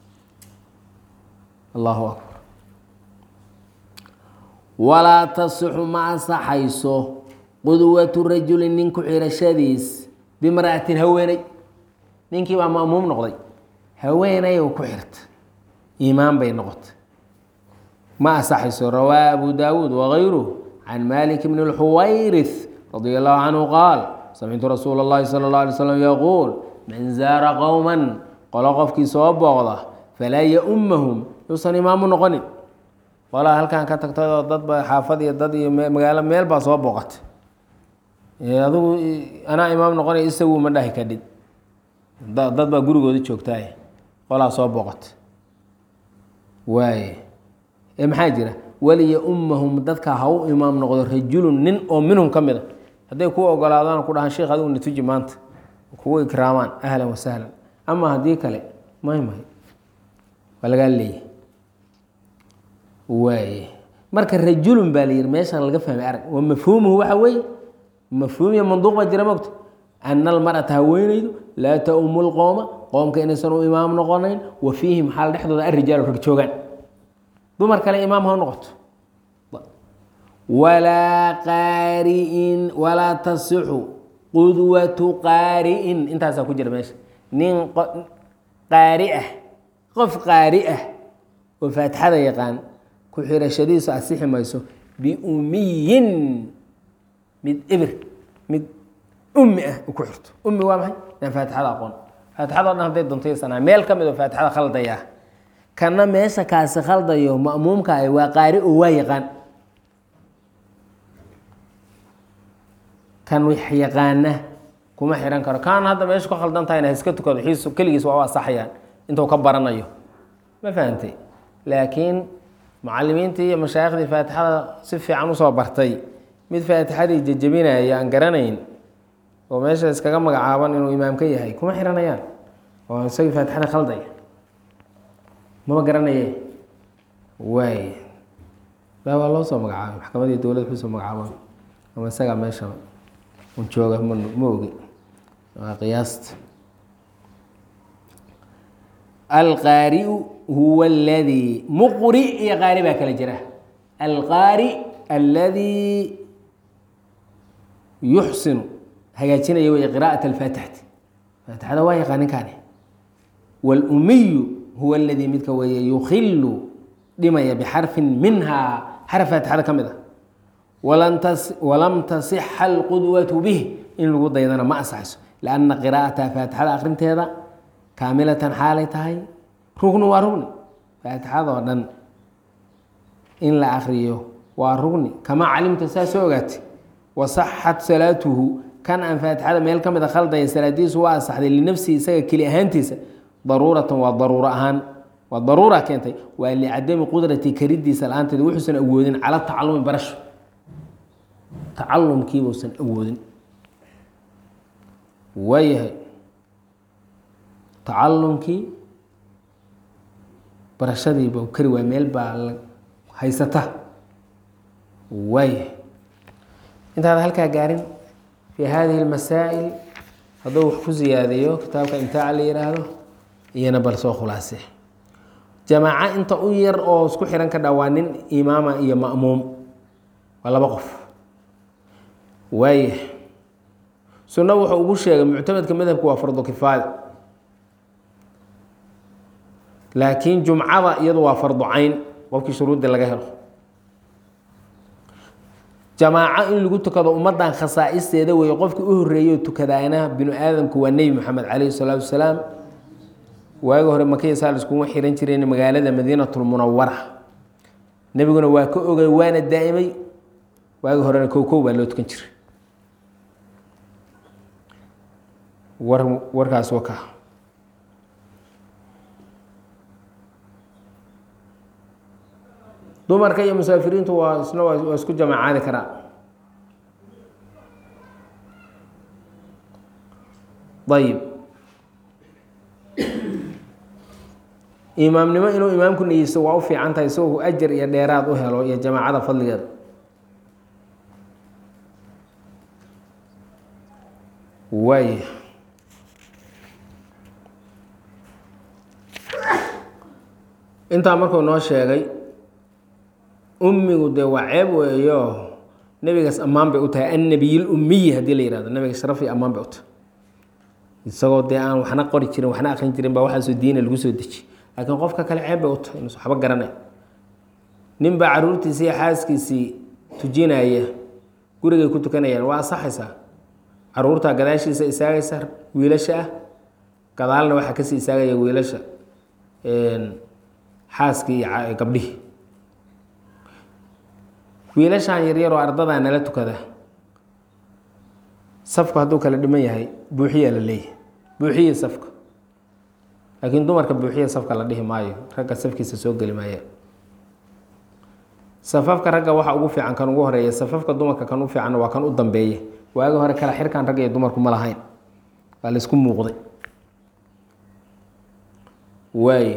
allahu akbar walaa tasixu ma ansaxayso qudwatu rajulin nin ku xirashadiis bimra'atin haweeney ninkii baa ma'muum noqday haweeney u ku xirta iimaan bay noqotay ma ansaxayso rawaa abu daawuud wagayruh can malik bn اlxuwayrith radia allahu canhu qaal samictu rasuula اllahi salى اlه alay slam yaquul man zaara qowma qolo qofkii soo booqda falaa yaumahum yuusan imaamu noqonin qolaa halkan ka tagtayoo dadba xaafad iyo dad iyo magaalo meel baa soo booqatay adigu anaa imaam noqonaya isagu ma dhahi kadhid dad baa gurigooda joogtaay qolaa soo booqatay waay ee maxaa jira waliya ummahum dadka ha u imaam noqdo rajulun nin oo minhum ka mid a hadday ku ogolaadaan ku dhahaan sheekh adigu natuji maanta kugu ikraamaan ahlan wasahlan ama haddii kale may may waa lagaa leeyahy waaye marka rajulun baa la yihi meeshaan laga fahmay arag wa mafhuumuhu waxa weeye mafhuum iyo manduuq baa jira mogta ana almar'ata haweenaydu laa taumu lqowma qoomka inaysan u imaam noqonayn wa fiihim xaal dhexdooda arrijaalu rag joogaan dumar kale imaam ha noqoto walaa qaari'in walaa tasixu qudwatu qaari'in intaasaa ku jira meesha nin qaari ah qof qaari ah oo faatixada yaqaan ku xirashadiisu asixi mayso biumiyin mid ibir mid ummi ah ku xirto ummi waa maxay aan faatixada aqoon faatixada o dhan hadday dontaysanaa meel ka mid oo faatixada khaldaya kana meesha kaasi khaldayo ma'muumka ah waa qaari oo waa yaqaan kan wax yaqaana kuma xihan karo kan hadda meesha ku khaldan tahayna iska tukado xiisu keligiis waa u asaxayaan intuu ka baranayo ma fahantay laakiin mucalimiintii iyo mashaaikhdii faatixada si fiican usoo bartay mid faatixadii jejebinaya aan garanayn oo meesha iskaga magacaaban inuu imaam ka yahay kuma xihanayaan oo isagii faatixada khaldaya mama garanaye waay waa loo soo magacaabay maxkamadii dowladda wuxuu soo magacaabaan ama isagaa meesha un jooga ma ma ogi waa qiyaasta alqaari'u huwa aladii muqri iyo qaari baa kala jira alqaari aladii yuxsinu hagaajinaya wey qira'at alfaatixati faatixada waa yaqaa ninkaani walumiyu huwa aladii midka weeye yukhilu dhimaya bixarfin minha xaraf faatixada ka mid a walam tasixa alqudwatu bih in lagu daydana ma asaxayso lianna qiraa'ata faatixada akrinteeda kaamilatan xaalay tahay rugni waa rugni faatixada oo dhan in la akriyo waa rugni kamaa calimta saa soo ogaatay wasaxat salaatuhu kan aan faatixada meel ka mid a khaldaya salaadiisu waa asaxday linafsihi isaga keli ahaantiisa daruuratan waa daruuro ahaan waa daruura keentay waa licadami qudrati karidiisa la-aanteeda wuxuusan awoodin cala tacalumi barasho tacalumkiibuusan awoodin waayahay tacalumkii barashadiiba kari waa meel baa haysata waayahay intaada halkaa gaarin fi hadihi اmasaa'il hadduu wax ku ziyaadayo kitaabka imtaaca la yihaahdo iyana bal soo khulaase jamaaco inta u yar oo isku xihan ka dha waa nin imaama iyo ma'muum waa laba qof waaya sunno wuxuu ugu sheegay muctamadka madhabku waa fardu kifaaya laakiin jumcada iyadu waa fardu cayn qofkii shuruudda laga helo jamaaco in lagu tukado ummaddan khasaa'isteeda weeye qofkii u horreeyey oo tukadaana binu aadamku waa nebi moxamed calayhi salaatu wasalaam waagi hore makiya saa liskuma xihan jireen magaalada madiinatulmunawara nebiguna waa ka ogay waana daa'imay waagi horena kow kow baa loo tukan jiray war warkaas waka dumarka iyo musaafiriintu waa isna waa isku jamaacaadi karaa ayib imaamnimo inuu imaamku niyeysto waa u fiican tahay isagoo ajar iyo dheeraad u helo iyo jamaacada fadligeeda waay intaa markuu noo sheegay ummigu dee waa ceeb weeyo nebigaas ammaan bay u tahay annabiyil ummiyi haddii la yihahdo nabiga sharaf iyo ammaan bay u tahay isagoo dee aan waxna qori jirin waxna akrin jirin baa waxaasoo diina lagu soo deji laakiin qofka kale ceeb bay u tahay inuusan waxba garanay nin baa caruurtiisii iyo xaaskiisii tujinaya gurigay ku tukanayaan waa asaxaysaa caruurtaa gadaashiisa istaagaysa wiilasha ah gadaalna waxaa kasii istaagaya wiilasha xaaskii iyo gabdhihii wiilashaan yaryar oo ardadaa nala tukada safku hadduu kala dhiman yahay buuxiyaa la leeyahay buuxiya safka laakiin dumarka buuxiya safka la dhihi maayo ragga safkiisa soo geli maaya safafka ragga waxaa ugu fiican kan ugu horeeya safafka dumarka kan u fiicanna waa kan u dambeeya waagi hore kala xirkan ragga iyo dumarku ma lahayn waa laysku muuqday waay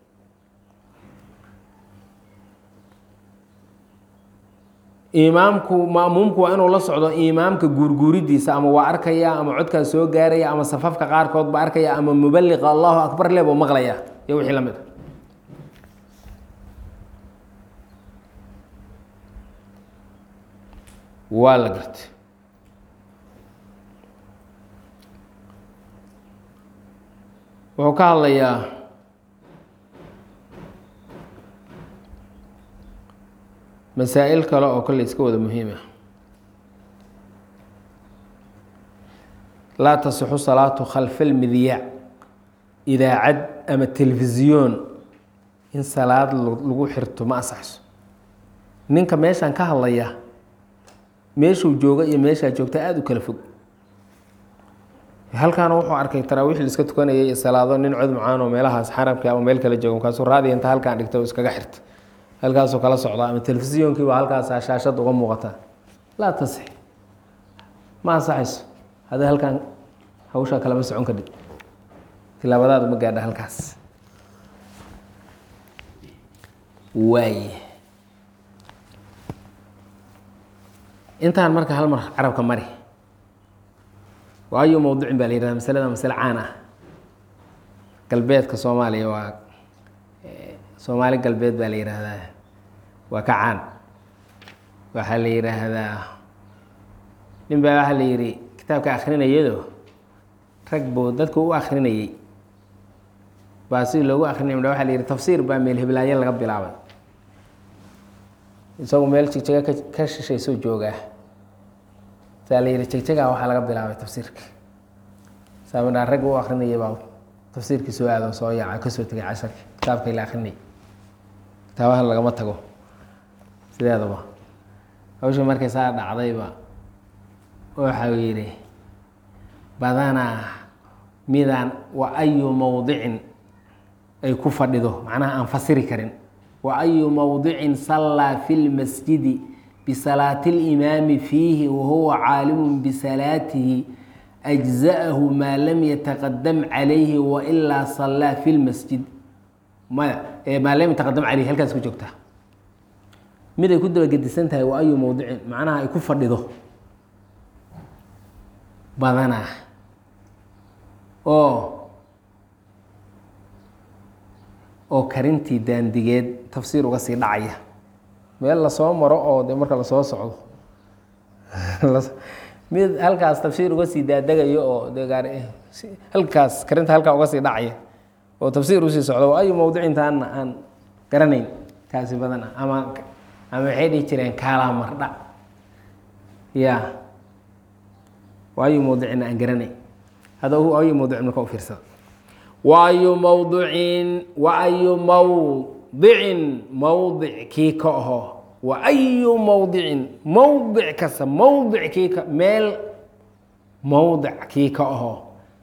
imaamku ma'muumku waa inuu la socdo imaamka guurguuridiisa ama waa arkaya ama codkaa soo gaaraya ama safafka qaarkood ba arkaya ama mubaliqa allahu akbar le buu maqlaya iyo wixii la mid a waa la gartay wuxuu ka hadlayaa masaa-il kale oo kale iska wada muhiim ah laa tasixu salaatu khalfa almidiyaac idaacad ama telefisyoon in salaad lagu xirto ma asaxso ninka meeshaan ka hadlaya meeshuu jooga iyo meeshaa joogta aada u kala fog halkaana wuxuu arkay taraawiix la iska tukanayay iyo salaado nin cod macaan oo meelahaas xaramka ama meel kala jooga markaasuu raadiya inta halkaan dhigta oo iskaga xirta halkaasoo kala socda ama telefisyonkii baa halkaasa shaashad uga muuqataa laa tasix ma ansaxayso haddii halkaan hawshaa kalama socon kadhig tilaabadaadu ma gaadha halkaas waay intaan marka hal mar carabka mari waayo mowducin baa la yihahda masalada masale caan ah galbeedka soomaaliya waa soomaali galbeed baa la yidhaahdaa waa ka caan waxaa la yidhaahdaa nin baa waxaa la yihi kitaabka akrinayado rag buu dadku u akrinayey baa si loogu akrinay waa la yihi tafsiir baa meel hiblaayo laga bilaabay isagu meel jegjaga ka ka shishaysoo joogaa saa la yihi jegjagaa waxaa laga bilaabay tafsiirka saamidhaa rag u akrinayay baa tafsiirkii soo aado soo yaaca kasoo tegay casharka kitaabkay la akrinay kitaabahan lagama tago sideedaba hawsha markay saa dhacdayba waxau yidhi badanaa midaan wa ayu mowdicin ay ku fadhido macnaha aan fasiri karin wa ayu mowdicin sallaa fi lmasjidi bisalaati اlimaami fiihi wahuwa caalimun bisalaatihi أجزأه ما لم يتقدم عليه وإلا صلى في المسجد ما ما لم يتقدم عليه هل كاس كجوجتا ميدا كنت بقدسنتها وأي موضوع معناها يكون فرده بدنا أو oo karintii daandigeed tafsiir uga sii dhacaya meel lasoo maro oo de marka lasoo socdo mid halkaas tafsiir uga sii daadagayo oo de gaar halkaas karinta halkaa uga sii dhacaya oo tafsiir usii socdo ayu mowdicintaana aan garanayn kaasi badan ah ama ama waxay dhihi jireen kaalaa mardha ya waayu mowdicina aan garanayn hada ayu mowdicin marka u fiirsada waayu mowdicin waayu mowdicin mowdic kii ka aho waayu mowdicin mowdic kasta mowdic kii ka meel mowdic kii ka aho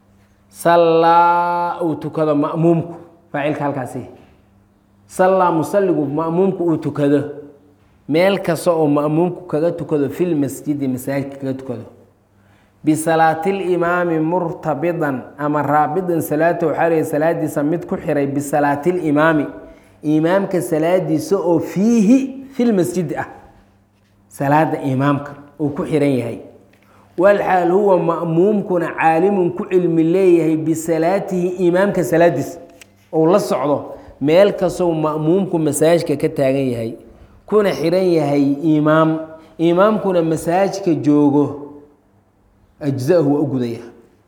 sallaa uu tukado ma'muumku faacilka halkaasi sallaa musalligu ma'muumku uu tukado meel kasta oo ma'muumku kaga tukado fil masjidi masaajidka kaga tukado bisalaati limaami murtabidan ama raabidan salaata waxaa leeyahay salaadiisa mid ku xiray bisalaati limaami imaamka salaadiisa oo fiihi fil masjidi ah salaada imaamka uu ku xiran yahay walxaal huwa ma'muumkuna caalimun ku cilmi leeyahay bisalaatihi imaamka salaadiisa ou la socdo meel kastoo ma'muumku masaajidka ka taagan yahay kuna xiran yahay imaam imaamkuna masaajidka joogo ajza'ahu waa u gudaya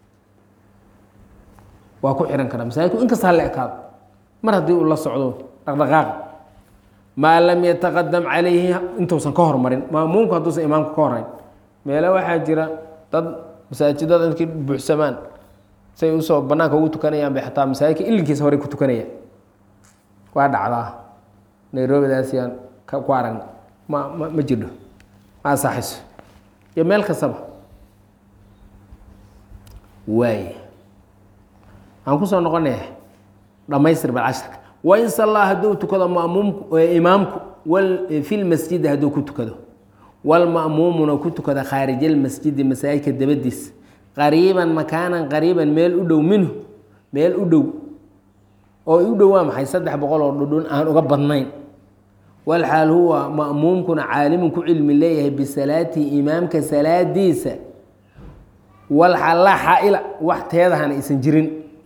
waa ku xihan karaa masaajidku inkasta hala ekaado mar haddii uu la socdo dhaqdhaqaaq maa lam yataqadam calayhi intuusan ka hormarin ma'muumku hadduusan imaamka ka horayn meele waxaa jira dad masaajidada inkii buuxsamaan say usoo banaanka ugu tukanayaan bay xataa masaajidka ilinkiisa horey ku tukanayaan waa dhacdaa nairobidaas yaan ku aragna ma ma ma jirho ma asaxiso iyo meel kastaba waay aan kusoo noqonaya dhamaystir bal casharka wain sallaa hadduu tukado ma'muumku imaamku fi lmasjidi hadduu ku tukado walma'muumuna ku tukada khaarij almasjidi masaajidka dabadiis qariiban makaanan qariiban meel u dhow minhu meel u dhow oo u dhow waa maxay saddex boqol oo dhudhun aan uga badnayn walxaal huwa ma'muumkuna caalimun ku cilmi leeyahay bisalaatihi imaamka salaadiisa walxaal laa xaa-ila wax teedahana aysan jirin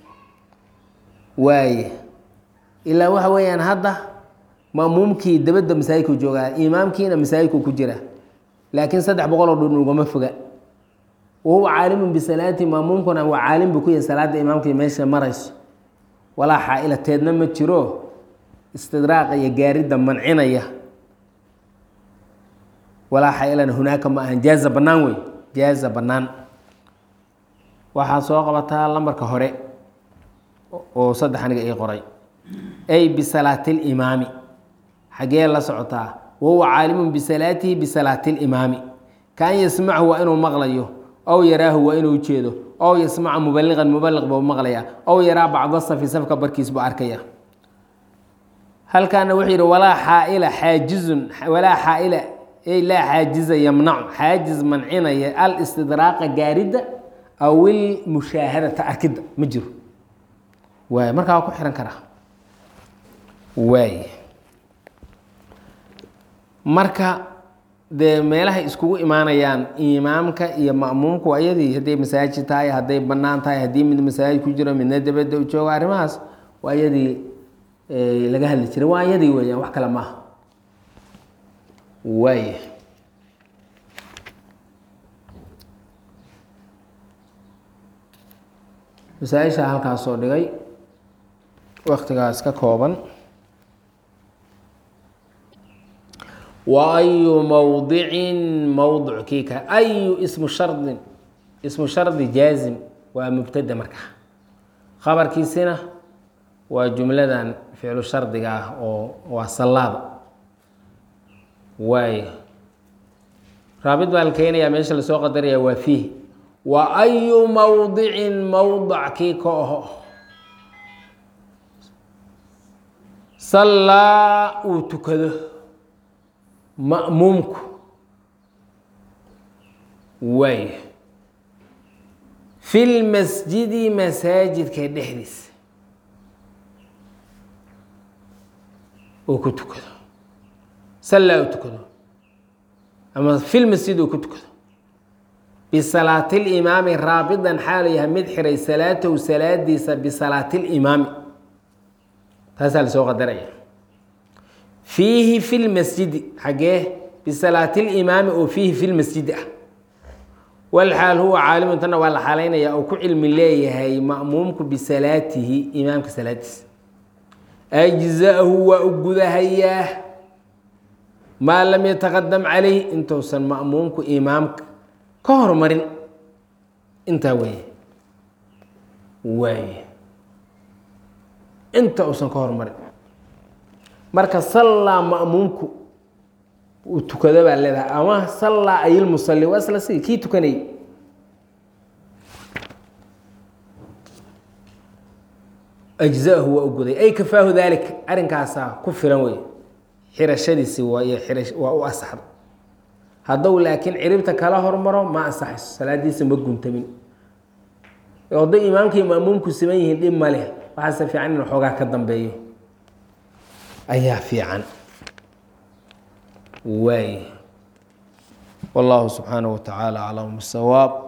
waaye ilaa waxa weeyaan hadda ma'muumkii dabadda masaajidku joogaa imaamkiina masaajidku ku jira laakiin saddex boqol oo dhudhun ugama foga wahuwa caalimun bisalaatihi ma'muumkuna waa caalim buu ku yahay salaada imaamkii meesha marayso walaa xaa-ila teedna ma jiro istidraaqa iyo gaaridda mancinaya walaa xaa-ilana hunaaka ma ahan jaaza bannaan wey jaaza bannaan waxaa soo qabataa lambarka hore oo saddex aniga ii qoray ay bisalaati limaami xagee la socotaa wahuwa caalimun bisalaatihi bisalaati limaami kaan yasmachu waa inuu maqlayo ow yaraahu waa inuu jeedo ow yasmaca mubaliqan mubaliq buu maqlaya ow yaraa bacda safi safka barkiis buu arkaya halkaana wuxuu yidhi walaa xaaila xaajizun walaa xaaila ay laa xaajiza yamnacu xaajiz mancinaya alistidraaqa gaaridda aw ilmushaahadata arkidda ma jiro waay markaa waa ku xihan karaa waay marka dee meelahay iskugu imaanayaan imaamka iyo ma'muumku waa iyadii hadday masaajid tahay hadday bannaan tahay haddii mid masaajid ku jiro midna dabadda u joogo arrimahaas waa iyadii laga hadli jiray waa iyadii weeyaan wax kale maaha waay masaaisha halkaas soo dhigay waktigaas ka kooban wa ayu mowdicin mowdic kii ka ayu ismu shardin ismu shardi jaazim waa mubtada marka khabarkiisina waa jumladan ficlu shardiga ah oo waa sallaada waay raabid baa la keenayaa meesha lasoo qadaraya waa fiih wa ayu mowdicin mowdac kii ka aho sallaa uu tukado ma'muumku waay fi lmasjidi masaajidka dhexdiisa uu ku tukado sallaa uu tukado ama fi lmasjid uu ku tukado bisalaati limaami raabidan xaal yahay mid xiray salaatahu salaadiisa bisalaati limaami taasaa lasoo qadaraya fiihi fi lmasjidi xaggee bisalaati limaami oo fiihi fi lmasjidi ah walxaal huwa caalimun tanna waa la xaalaynaya oo ku cilmi leeyahay ma'muumku bisalaatihi imaamka salaadiisa ajza'ahu waa u gudahayaa maa lam yataqadam calayh intuusan ma'muumku imaamka ka hormarin intaa weeye waaye inta uusan ka hormarin marka sallaa ma'muumku uu tukado baa leedahay ama sallaa ayilmusalli waa isla sigi kii tukanayay ajza'ahu waa u guday ay kafaahu daalika arrinkaasaa ku filan wey xirashadiisi waay waa u asaxda haddou laakiin ciribta kala hormaro ma ansaxayso salaadiisa ma guntamin hadday imaamka iyo ma'muumku siman yihiin dhib ma leh waxaase fiican in xoogaa ka dambeeyo ayaa fiican waay wallahu subxaanaه wa tacaala aclam bisawaab